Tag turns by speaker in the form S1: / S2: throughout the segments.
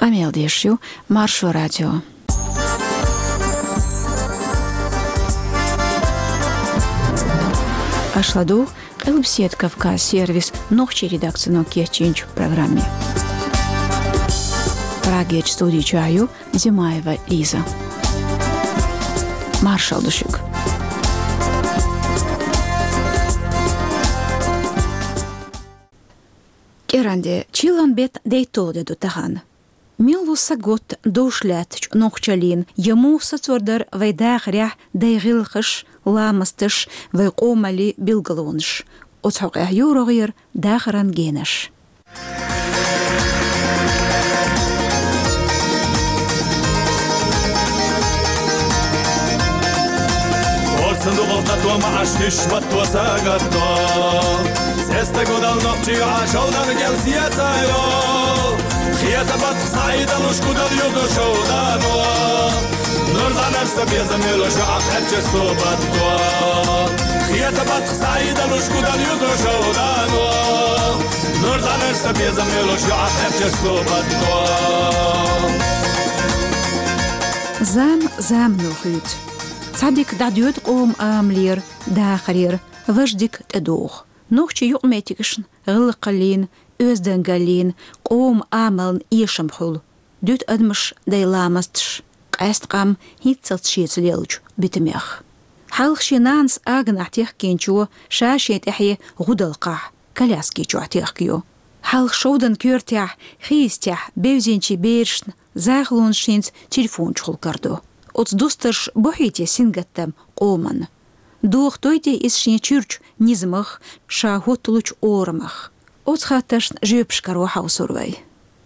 S1: Амелдешью, Маршу радио. Ашладу, Элбсет Кавказ сервис, ногчи редакцию Кечинч в программе. Прагеч студии чаю, Зимаева Лиза. Маршал Душик. Керанде, чилан бет дейтоде дутахан. Милуса гот дошлятч ногчалин, ему сацордар вайдах рях дейгилхыш, ламастыш, вайкомали билгалонш. Отхоқ юрогир дахаран генеш.
S2: Сандуғалта тома аштыш ватто сағатто Сесті көдал ноқчы ашаудан кел сиятайо Қията бат сайдан ұшқудан юзу шаудано Нұрзан әрсі безім өлішу ақырчы собатто Қията бат сайдан ұшқудан юзу шаудано Нұрзан әрсі безім өлішу ақырчы собатто
S1: Зам нухит. صدق دعيوت قوم آملير داخرير وجدك تدوخ نوخشي يقميتكشن غلقلين أزدنقلين قوم آملن إيشمحول دوت أدمش دايلامستش قاست قام هيتسلت شيت ليلج بتميخ حالخ شينانس آغن احتيخ كينشو شاشيت احي غدلقاح كلاسكيشو احتيخ كيو حالخ شودن كيرتيح خيستيح بيوزينشي بيرشن زاغلون شينز تليفون شخل كردو От достарш бохите сингаттам قومن. Дух тойте из шинчурч низмах шахотулуч ормах. От хаташ жепшкаро хаусурвай.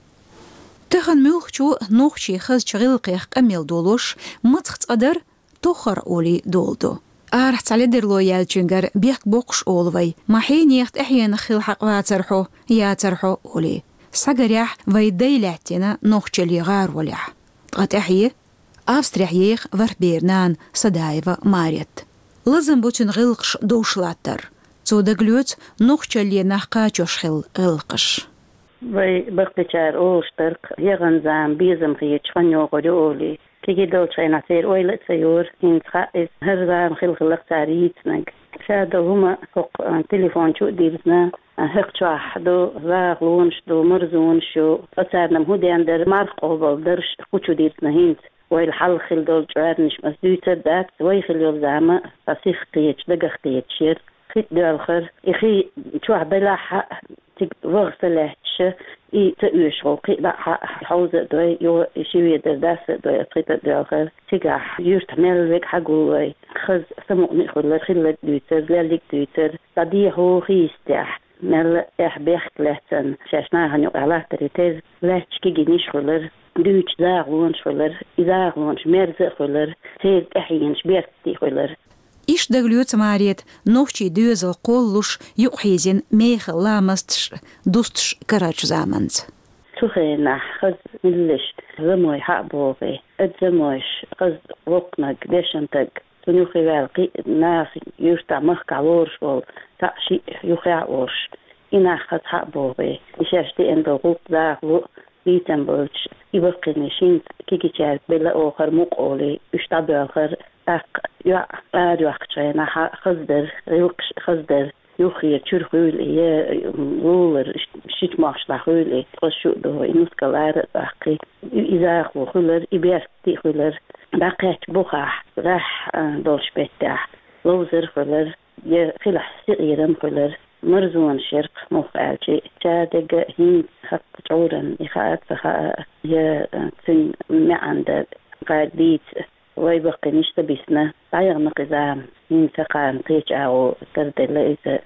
S1: Тахан мюхчу нохчи хаз чгилқих камел долош мацхц адар тохар оли долдо. Арх цаледерло ялчингар бек бокш олвай. Махинихт احيانا خل حق واترحو يا ترحو оли. Сагарях вайдайлятина нохчали гар волях. Тгат احيه Австриях варбернан Садаева Марет. Лазам бутин гылқш доушлаттар. Цода глюц нохчале нахкачошхил гылқш.
S3: Вай бахтичар оштарк яган бизам хич ханёгори оли. Киги долчайна сер ойлат сайор инца is херзам хилхлак таритнаг. Шада хума фоқ телефон чу дирзна هقشح دو زاغلونش دو مرزونش أصارنا مهودي در مارف قوبل درش خوشو ديرتنا هينت ويل خل دول جوارنش مسدوتة دات ويخل يوم زعما فسيخ قيتش دقخ قيتشير خيت دالخر إخي شوح بلاحة تك وغسلهش إي تأوش غوقي بحا حوزة دوي يو إشيوية درداسة دوي أطريطة دالخر تقح يورت ملوك حقوي خز سموقني خلر خلت دوتر لالك دوتر صديه هو خيستح مل بيخت لهتن شاشنا هنيو على تريتز لهتش كي جنيش خلر دوتش زاغلونش خلر إزاغلونش مرز خلر تيز أحينش بيرتي خلر
S1: إيش دغليوت ماريت نوشي دوزل قولوش يقحيزين ميخ لامستش دوستش كراج زامنز
S3: تخينا خز ملش زموي حقبوغي اتزمويش خز وقنا قديشنتك تنوخي والقي ناس يفتع مخكع ورش وال تأشي يخيع ورش إنا خز حقبوغي إشاشتي اندو غوط داغلو بيتن بولش يبقى نشين كيكي تشارك بلا آخر مقولي اشتبه آخر اق يا أروحشينا خزدر ريوكش خزدر يخير شرخول يا رولر شيت ماش لخولي قشو ده إنوس كلار أحقي إذا خولر إبيرتي خولر بقيت بخح راح دولش بتاع لوزر خولر يا خلح صغيرم خولر مرزون شرق مفعلشي تادق هين خط عورا إخاءات فخاء يا تن معند قاديت ويبقى نشتا بيسنا عيغ نقزام ينسقان قيش أو ترد الليزة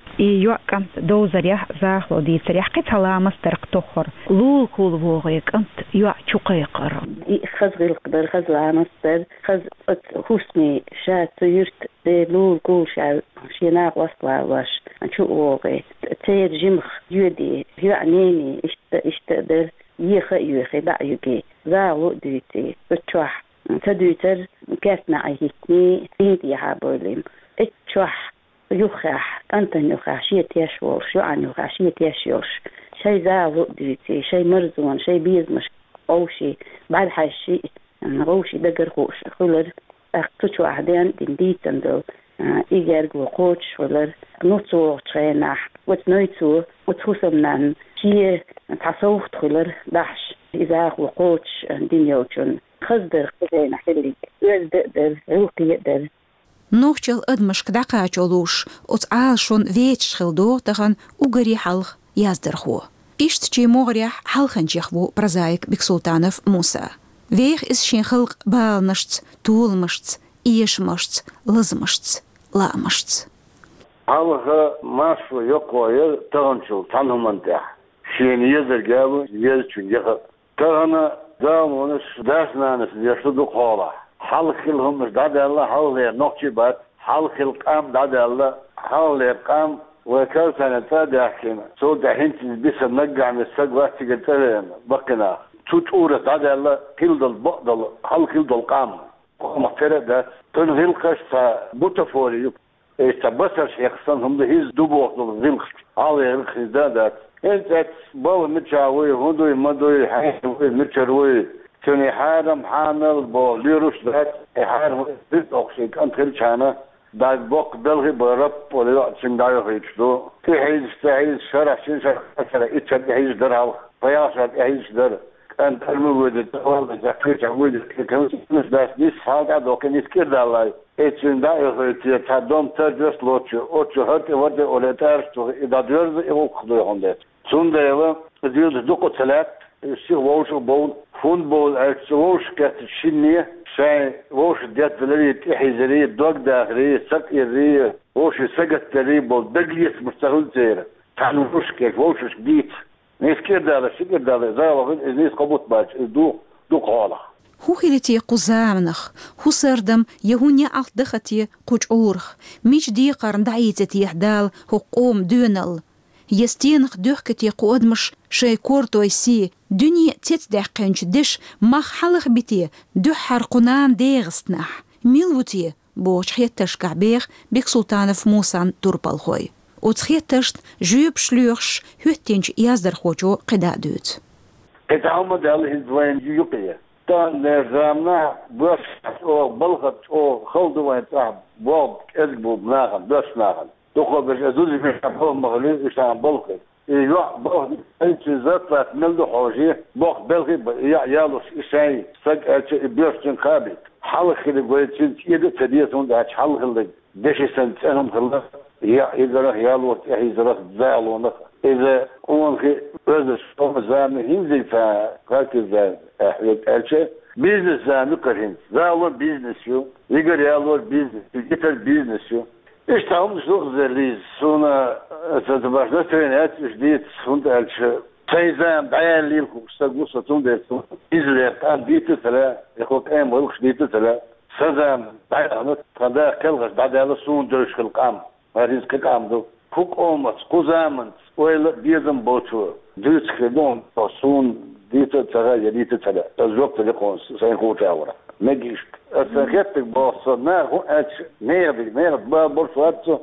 S4: يو كانت دوزريح زاخلو دي سريح قيت هلامس ترق تخر لول كول وغي كانت يو شقيقر
S3: خز القدر خز لامستر خز حسني شات يرت دي لول كول شال شيناق وصلا واش شو وغي تير جمخ يودي يو عنيني اشتقدر يخي دعيوكي زاغلو ديتي بتشوح تدوتر كاتنا عيتني سيدي حابولين اتشوح يخح أنت يخح شيء تيشور شو عن يخح شيء تيشورش شيء زاغو دوتي شيء مرزون شيء بيزمش أوشي بعد هالشيء أوشي دقر خوش خلر أختشوا عدين دنديت عندو إيجار وقوش خلر نوتو ترينح وتنويتو وتوسمنا شيء تصوت خلر داش إذا وقوش دنيوتشون خزدر خزينا حلي يزدر روقي يقدر
S1: نوخشل أدمش كدقاچولوش أتعالشون ويتش خلدوتغن وغري حلخ يازدرخو إشتشي مغريح حلخنجيخو برزايك بكسلطانف موسى ويخ إس شين خلق بالنشت طولمشت إيشمشت لزمشت لامشت
S5: حلخ ماشو يقوي تغنشل تنهم انتح شين يزر قابو يزشون يخل تغنى دامونش داسنانس يشدو قولا حلق لهم مش داد الله حول نقشي بات حلق القام داد الله حول القام وكان سنة داحكنا سو دحين بس نرجع من السقوة تقدر بقنا تطور داد الله كل البقدل حلق القام مغفرة ده تنهل قشة بوتفوري استبصر شيخصان هم ده هيز دوبوخ الغلق على الخزادات انت بول متشاوي هدوي مدوي حيوي متشروي توني حارم حامل بو ليروش ذات حارم ذات أقصيك أنت خلشانا داك بوك دلغي برب ولا سندايو خيشتو تحيز شرح شرح اتشد حيز درها فياسات حيز در أنت الموجود تقول ذكرت عود كم ناس نيس هذا دوك نذكر الله اتشندايو خيشتو تدوم تجلس لوتشو أوتشو هرت ورد ولا تارستو إذا درز يوك خدوي هندت سندايو ديال دوكو ثلاث سي ووش بول فوتبول ووش كات الشنية شاي ووش ديت لري تحيزري دوق داخلي سقيري ووش سقط تريبول دقليس مستغل زيرة تعالوا ووش كيف ووش جديد نيس كير دالا زي وقت نيس قبوط باج دو قالا
S1: هو خلتي قزامنخ هو سردم يهوني ألت دختي قوج أورخ ميش دي قرن دعيتي يحدال هو قوم دونل يستينخ دوخكتي قودمش شاي كورتوي سي دنيا تتدع قنش دش مخ حلق بتي دو حرقنان ديغستنح ميلوتي بوش خيتش كعبيغ بيك سلطانف موسان توربالخوي وتخيتشت جوب شلوخش هوتينش يازدر خوجو قدادوت
S5: اتعامل دال هزوين يوقيا تان نرزامنا بوش او بلغت او خلدو وين تعب بوب ازبو بناغن بوش ناغن تقول بس أزوج من حبهم مغلوب إشان بلقي يروح بقى أنت زرت ملدو حوجيه بق بلقي يالوس إشان سق بيرشين خابي حلق اللي قلت يد تديتون ده حلق اللي دش سنتهم خلاص إذا رح يالوس إذا رح زعلوا إذا أون في أزش أم زامن هنزل فهكذا أحيي بيزنس زامن كرهن زعلوا بيزنس يو يقدر يالوس بيزنس يقدر بيزنس يو إيش تعمل شو زليز سونا تتباشر ترينات جديد سوند ألش تيزان بعيان ليلكم استقبل ستون ديتون إزلي كان ديت ثلا يخوك أيام غلقش ديت ثلا سزان بعيان قدا كلغش بعد هذا سون درش في القام هذيز كقام دو فوق أمس قزامن ويل بيزم بوتو ديت خدون سون ديت ثلا يديت ثلا الزوج تلقون سينكو تاورا نجيش أسرقتك بوصلنا هو أش نير بورصات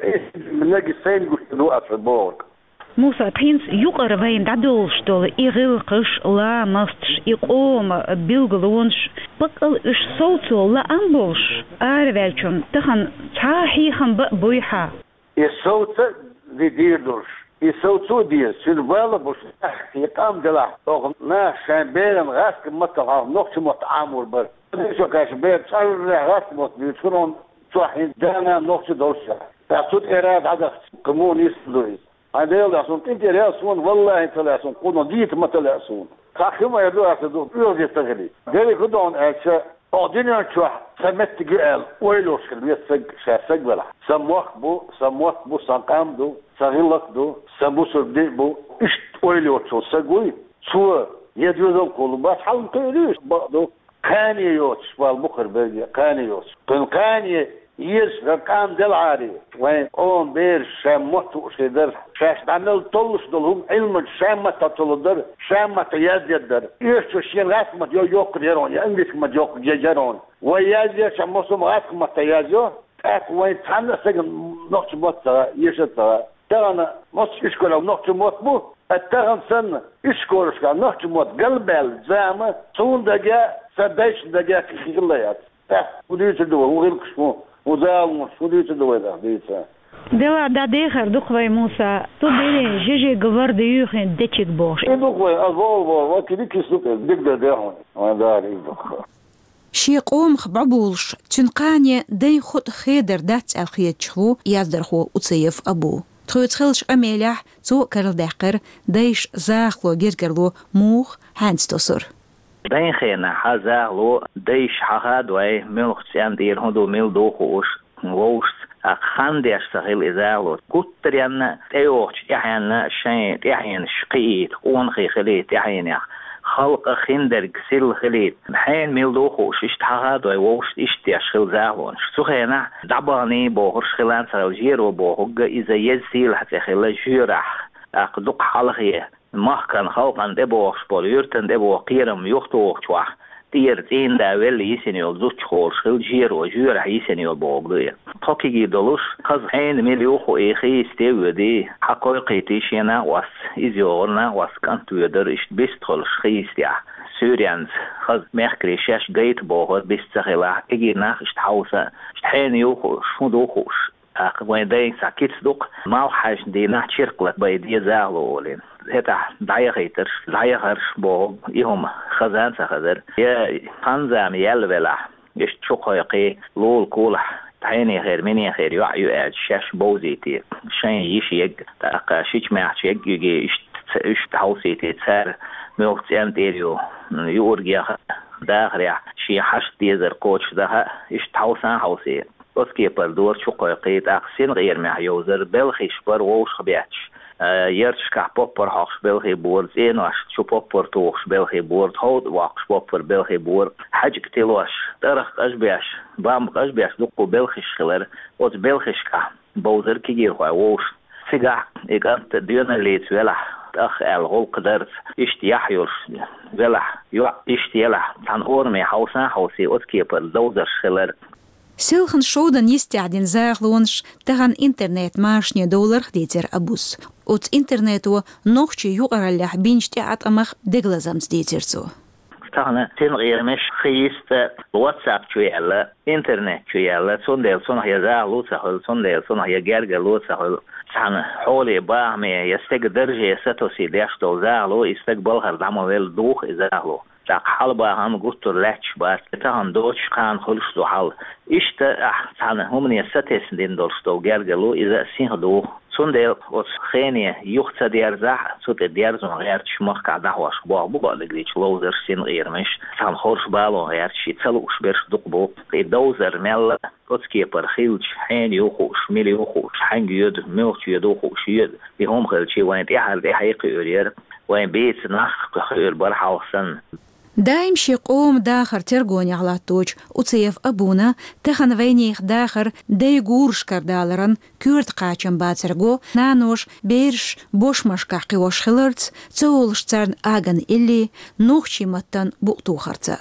S5: نجي سين قلنا في البورق
S4: موسى بينس يقرأ وين دادولش دول إغلقش لا مستش يقوم بيلغلونش بقل إش صوتو لا أنبولش أروالشون تخن تاحي خن بويحا
S5: الصوت دي ديردوش الصوتو دي سيرفالا بوش يقام دلا نا شان بيرن غاسك مطلع نقش متعامل بر شو كاش بيت صار غاس مت بيشرون صحين دانا نقش دولشا تعطوت إراد عدد كمون يسلوي هذا يلاسون انت يلاسون والله انت يلاسون قولون ديت ما تلاسون كاخما يدو اسدو يوزي تغلي ديري كدون اشا اودينيان شو سمت جال ويلوش اليسق شاسق بلا سموخ بو سانقام دو سغلق دو سموسر دي بو اشت ويلوش سغوي شو يدوزل كل بس حل تيريش بعضو كاني يوتش بالبخر بيجي كاني يوتش كاني يس رقم دل عاري وين اون بير شمت وشدر شاش عمل طلش دلهم علم شمت تطلدر شمت يزدر يش شين رسمه يوق يرون انجلش ما يوق يجرون وياز شمسهم رسمه يازو اك وين تانا سجن نقش بط يشتا تانا مش اشكال نقش بط بو التغن سنة إيش كورش كان نحكي موت قلبال زعمة صون دقاء سدايش دقاء في خليات وديت الدواء وغير كشمو وزاومش وديت الدواء ده ديتها
S4: دوا دا ديخر دقوي موسى تدري جيجي قبر ديوخين ديتشك بوش
S5: دقوي أظول وكذي كيسوك دقدر ديهون ونداري دقوي
S1: شي قوم خبعبولش تنقاني دي خود خيدر دات الخيات شخو يازدرخو وتصيف أبو تخيلش أميلح تو كرل داقر دايش زاخلو جيرجرلو موخ هانستوسر
S6: دين خينا حزاغلو دايش حهادوي ملخ تسيان دير هندو ميل دوخوش ووش خانديش سهل إزاغلو كتريان تيوش يحيان شين يحيان شقيت ونخي خليت يحيان خلق خندر كسل خليت حين ميل دوخوش اشتحهادوي ووش اشتياش خل زاغلون سوخينا دعباني بوهرش خلان سراوجيرو بوهوغ إذا يزيل حتى خلا جيرح أقدق حلقية مخكن خلقان دبوخش بوليرتن دبوخ قيرم يختوخ شواح تيرتين داول يسنيول زوج خورش خل جيرو جيرح يسنيول بوغدوية توكيجي دولوش خز حين مليوخو إيخي استيودي حقوقي تيشينا واس إزيورنا واس كانتو يدر إشت بيستخلش خيستيا سوريانز خز مخكري شاش جيت بوغد بيستخلا إجي ناخ إشت حوسا إشت حين يوخوش فودوخوش وين داين ساكيت صدق ما وحاش دينا تشرقلت بيدي زاغلولين هتا دايغرش بوغ يهم خزان سخذر يا خنزام يلولا يشت شقيقي لول كولح تحيني خير مني خير يوعيو اعد شاش بوزيتي شين يشيق تاقا شيش معش يجي اشت حوسيتي تسار ميوقت انتيريو يورجيا داخريا شي حش ديزر كوتش دها اشت حوسان حوسي أسكي بردور شقيقيت أقسين غير معيوزر بلخي شبر ووش خبياتش يرش كحبوبر حقش بلخي بورد زين واش شو بوبر توخش بلخي بورد هود واقش بوبر بلخي بورد حاج كتلوش ترخ أشبياش بامك أشبياش دقو بلخيش خلر وز بلخيش كح بوزر كيجير خواي ووش سيقع إيقانت ديونا ليت ولح أخ الغول قدرت اشتياح يرش ولح اشتيالح تان أورمي حوسان حوسي أسكي بردوزر خلر
S1: سيلخن شودن يستعدين زاغلونش تغن انترنت ماشني دولار ديتر أبوس وت انترنتو نوخشي يقرالح بينشتعت أمخ دقلزمز ديترسو
S6: تغن تنغير مش خيست واتساب شوية انترنت شوية سندل سنح يزاغلو سهل سندل سنح يجرجلو سهل سان حولي باهمي يستقدرج يستوسي ديشتو زاغلو يستقبل دعمو ويل دوخ زاغلو تاق حلبا هم قطر لاتش بات تاهم دوش خان خلش دو حل اشتا احسان هم يستيس دين دولشتو جرجلو إذا سين دو سندل وس خيني يخت ديار زح سوت ديار زون غيرتش مخ دعواش بو بو دغريش لوزر سين غيرمش سان خورش بالو غيرتش تسلوش برش دقبو دوزر مل قصكي برخيلش حين يوخوش ميل يوخوش حين يد ملخ يدوخوش يد بهم خلشي وين تحل دي حقيقي يرير وين بيت نخ خير برحوسن
S1: دايم شي قوم داخر ترغوني على توج وتصيف أبونا تخن وينيخ داخر داي غورش كردالرن كورت قاچن باترغو نانوش بيرش بوش مشكح قوش خلرت تولش ترن آغن إلي نوخشي متن بوقتو خرطة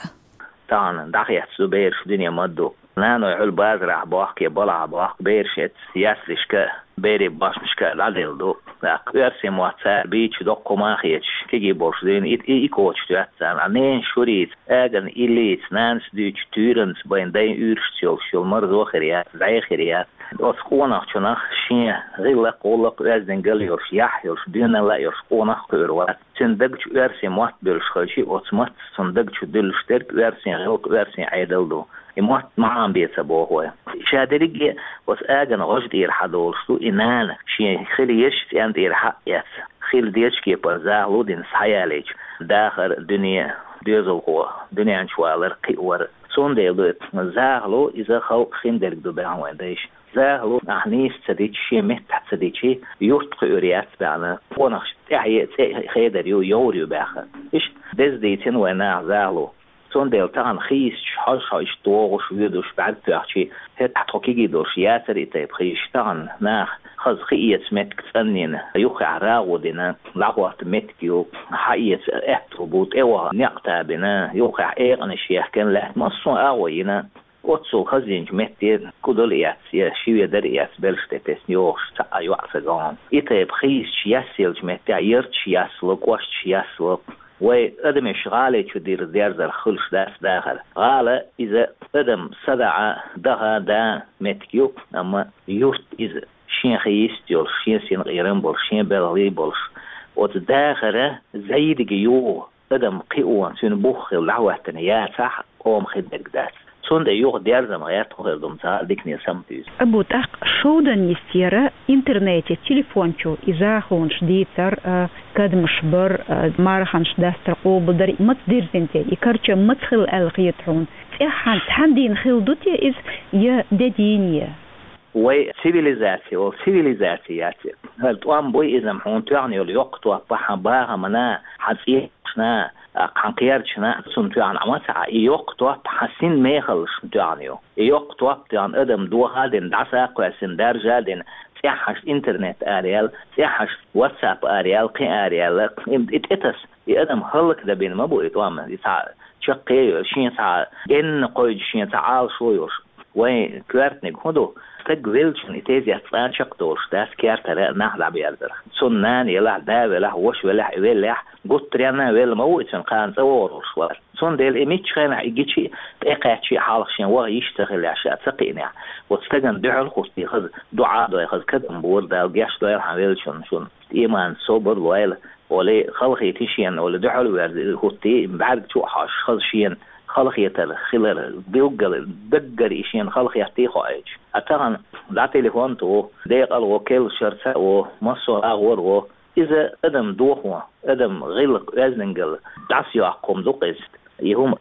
S6: تان داخيات سو بيرش دنيا مدو نانو يحل بازرح بواحكي بلع بواحك بيرشت سياسلش بيري باش مشكا لعدل دو ارسم واتسار بيتش دقو ماخيتش كيجي بورشدين ايكوتش تواتسان عنين شوريت اغن إليت نانس دوش تورنس بين دين اورشتيل شل مرزو خريات زي خريات اسقوناخ چناخ شين غيلا قولق ازدن قل يرش يح يرش دينا لا يرش قوناخ قيروات سندقش ارسم وات بيرش خلشي اوتمات سندقش دلشترك ارسم غلق ارسم عيدل دو يموت معام بيتسابوه هو شادريجي وس اغن غشد يرحدولشتو إنانا شين خليش أنت يرحق يس خيل ديش كي برزاهلو دين سحياليش داخل دنيا ديزل هو دنيا انشوالر قيور سون ديلو زاهلو إذا خلق خندرك دو بعوان ديش زاهلو أحنيس تديش شي مهتح تديشي يوت قيوريات بعنا فونخش تحيي خيدر يوريو باخر إيش ديز ديتين وانا زاهلو سون ديل تان خيس حش دوغش ويدوش بعد تحكي هت حقيقي دوش ياسر يتيب خيش تان ناخ خز خيس متك تنين يوخع راودنا لغوات متكيو حيس احتربوت ايوه نقتا بنا يوخع ايغن الشيخ كان له مصو اوينا أتصل خزينج متى كودل يا شيء در ياس بلشت تسنيوش تأيو عسجان يتبع خيس ياسيل متى يرتش ياسلق وش ياسلق وأدم شغالة تدير دير الخلش داس داخل قال إذا أدم صدع ده متكيو أما يورت إذا شين خيستيول شين سين غيرن بول شين بلغي بولش وتداخل زايد جيو أدم قيوان سين بوخ العوة تنيات صح قوم خدك داس سون ده يوغ دير زمغيات تخيردم تا ديكني سمتيز
S4: أبو تاق شودن يستيرا إنترنت تليفونشو إذا خونش ديتر كدمش بر مارخانش داستر قوب دري متدير زنتي يكرش متخل الغيترون إحان تحدين خلدوتي إز يا دينية
S6: وي سيفيليزاتي هل توام بوي إذا محون تعني اليوقتوا بحباها منا حسيحنا قنقيرشنا سنتو عن عمسع يوقتوا بحسين ميخلش تعنيو يوقتوا بتعن أدم دوها دين دعسا قواسين درجة دين سيحش إنترنت أريال سيحش واتساب أريال قي أريال إتس يأدم هلك دبين ما بو إتوام يسعى شقي شين سعى إن قويد شين سعال شويوش وين كوارتنك هدو تقبلشن إتازي أطلان شقدوش داس كيارتر نحل عبيالدر سنان يلح داوله وش ولح إولح قلت ريانا ويل مويتن قان زوروش وار سن ديل إميتش خينا إيجيشي تقاعشي حالخشين وغي يشتغل عشاء تقيني وتستغن دعال خصتي خذ دعاء دوي خذ كدن بوردا وقياش دوي الحويلشن شون إيمان صبر ويل ولي خلقي تيشين ولا دعال ويرد خصتي بعد شو حاش خذ شين خلق يتل خلر بيوجل دقر إشين خلق يحتيخو عيش أتغن دا تليفون تو ديق الوكيل شرطة ومصر أغور إذا أدم دوخوا أدم غلق أزنجل دعسيو أقوم دوقيز يهم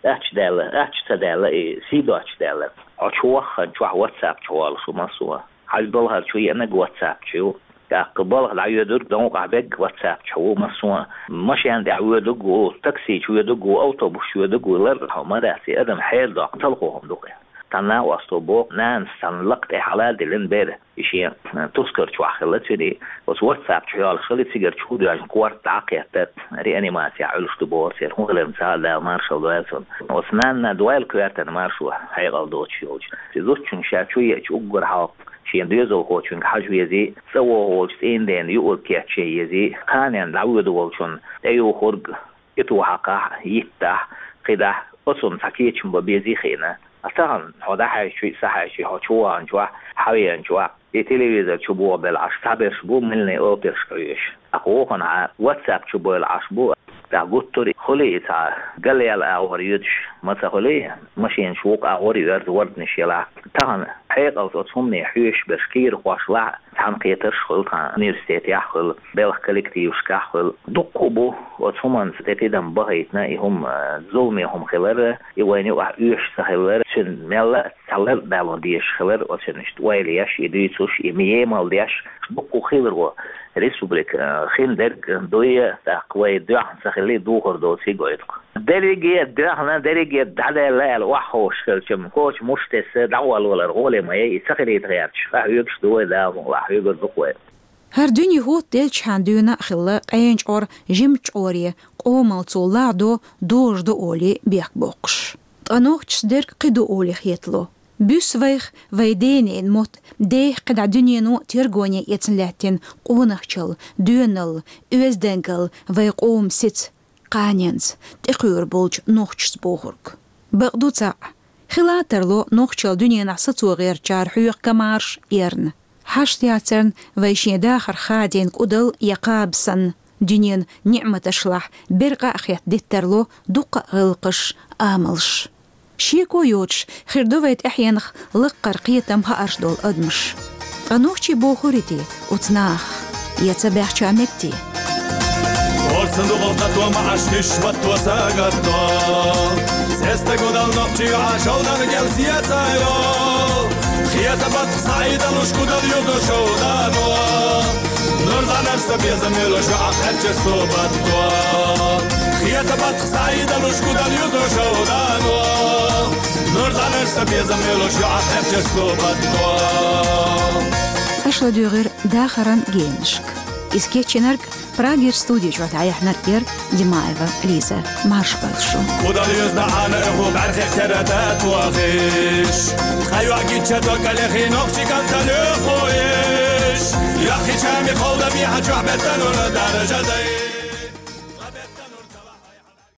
S6: أتش تدالة سيدو أتش دالة أتشوخ واتساب شوال شو مصر حجبالها شوية أنك واتساب شو قبل لا يدرك دونك عبق واتساب شو مسوا مش عندي عودك وتاكسي شو يدق أوتوبوس شو يدق لرها ما داسي أدم حيل ده تلقوهم دقيق تنا واستوبو نان سنلقت حالات دلين بير إشي تذكر شو خلت فيني بس واتساب شو على خلت سيجر شو ده عشان كوارت عقيدة ريانيماسيا على استوبو سير هو اللي مثال ده مارشال دويلسون وسنان دويل كوارت مارشوا حيقال دوتش يوج تزوجن شاشوية شو أجرها شين ديزو خوشن حاجو يزي سووا هولشتين دين يقول كياتشي يزي كانن دعوة هولشن ايو خرج يتوحقا يفتح قدا اصم سكيتشن ببيزي خينا أصلاً هذا حاجة صحيح هو أنجوا حوي أنجوا التلفزيون شبوه بالعش تعبير شبوه مني أو ترشيش أقوله على واتساب شبوه العشبوه تعقدتوري خلي تاع قال لي الأوريدش ما تخليه ماشي نشوق أوريد ورد نشيله تان حقيقة وتصمني حيش بشكير واشلع تنقيتش خل نيرستيت يحخل بلغ كولكتيف شكحل دقبو وتصمن ستيدم بهيتنا هم زومي هم خلر يويني وعيش سخلر شن ملا سلر بالون ديش خلر وشنشت ويليش يديتوش يميمال ديش دقو خلر ريسبوبليك خين درك دوية تقوي دوح سخلي دوخر دو سيجويتك درجة دعدا لا الوحوش كم كوش مشتس دعوة ولا رغولة ما يسخلي يتغيرش فهيكش دوي دا وحيق الدقوة
S1: هر دنيا هو دلش هندونا خلا قينج اور جمج اوري قومل طولع دوش دو اولي بيك بوقش تنوخش درك قدو اولي خيطلو بيسويخ ويديني الموت ديه قد عدنيا نو تيرغوني يتنلاتين قونخشل دونل اوزدنكل ويقوم ست قانينز تقير بولج نوخش بوغرق بغدو تاع خلاترلو نوخشل دنيا نحسطو غير جار حيوق كمارش إيرن حاش تياترن ويشين داخر خادين قدل يقابسن دنيا نعمة اشلح برقا اخيات ديترلو دوق غلقش آملش شيكو يوتش خردوفيت احيانخ لقر قيتم هارشدول ادمش انوخشي بوخوريتي وتناخ يتباح شامكتي
S2: صندوق القطوة ما عشتش وتوساقطو سيستا قدال نقشي عاشونا رجال سياسايو خياتا بات صعيدا وش قدال يوزو شودانو نرزع نفسا بيزميلو شو عقلتش الصوباتو خياتا بات صعيدا وش قدال يوزو شودانو نرزع نفسا بيزميلو شو عقلتش الصوباتو
S1: أشلا دوغير داخران جينشك إسكيتشنرك براغير ستوديو جوات عيحنا رير ديمايفا ليزا مارشبالشو
S2: خدایوزنا آن خوب برخی تردد واقعش خیاگی چطور کلیخی نقشی کم تلو خویش یخی چمی خود بی حجوه بتن و درجه دی